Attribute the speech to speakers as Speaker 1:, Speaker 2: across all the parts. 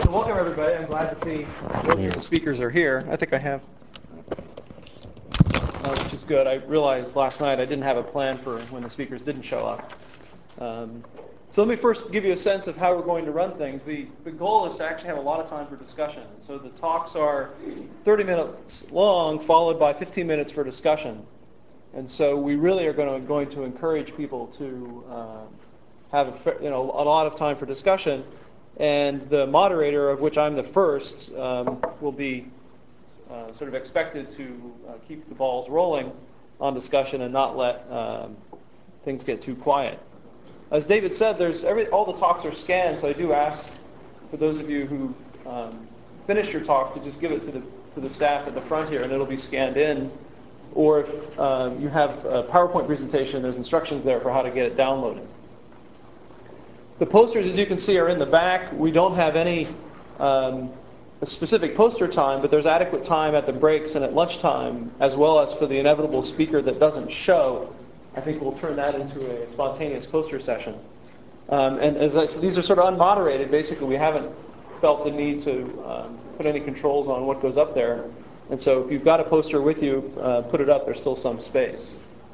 Speaker 1: Welcome everybody. I'm glad to see most of the speakers are here. I think I have, which is good. I realized last night I didn't have a plan for when the speakers didn't show up. So let me first give you a sense of how we're going to run things. The goal is to actually have a lot of time for discussion. So the talks are 30 minutes long, followed by 15 minutes for discussion. And so we really are going to encourage people to have a lot of time for discussion. And the moderator, of which I'm the first, will be sort of expected to keep the balls rolling on discussion and not let things get too quiet. As David said, all the talks are scanned, so I do ask for those of you who finished your talk to just give it to the staff at the front here, and it'll be scanned in. Or if you have a PowerPoint presentation, there's instructions there for how to get it downloaded. The posters, as you can see, are in the back. We don't have any specific poster time, but there's adequate time at the breaks and at lunchtime, as well as for the inevitable speaker that doesn't show. I think we'll turn that into a spontaneous poster session. And as I said, these are sort of unmoderated. Basically, we haven't felt the need to put any controls on what goes up there. And so if you've got a poster with you, put it up. There's still some space.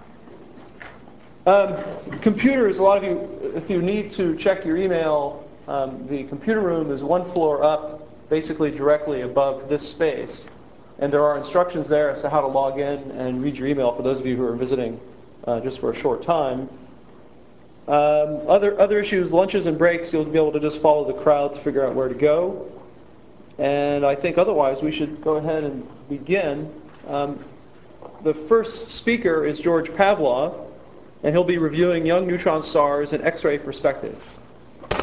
Speaker 1: Computers, a lot of you, if you need to check your email, the computer room is one floor up, basically directly above this space. And there are instructions there as to how to log in and read your email for those of you who are visiting just for a short time. Other issues, lunches and breaks, you'll be able to just follow the crowd to figure out where to go. And I think otherwise we should go ahead and begin. The first speaker is George Pavlov, and he'll be reviewing young neutron stars in X-ray perspective.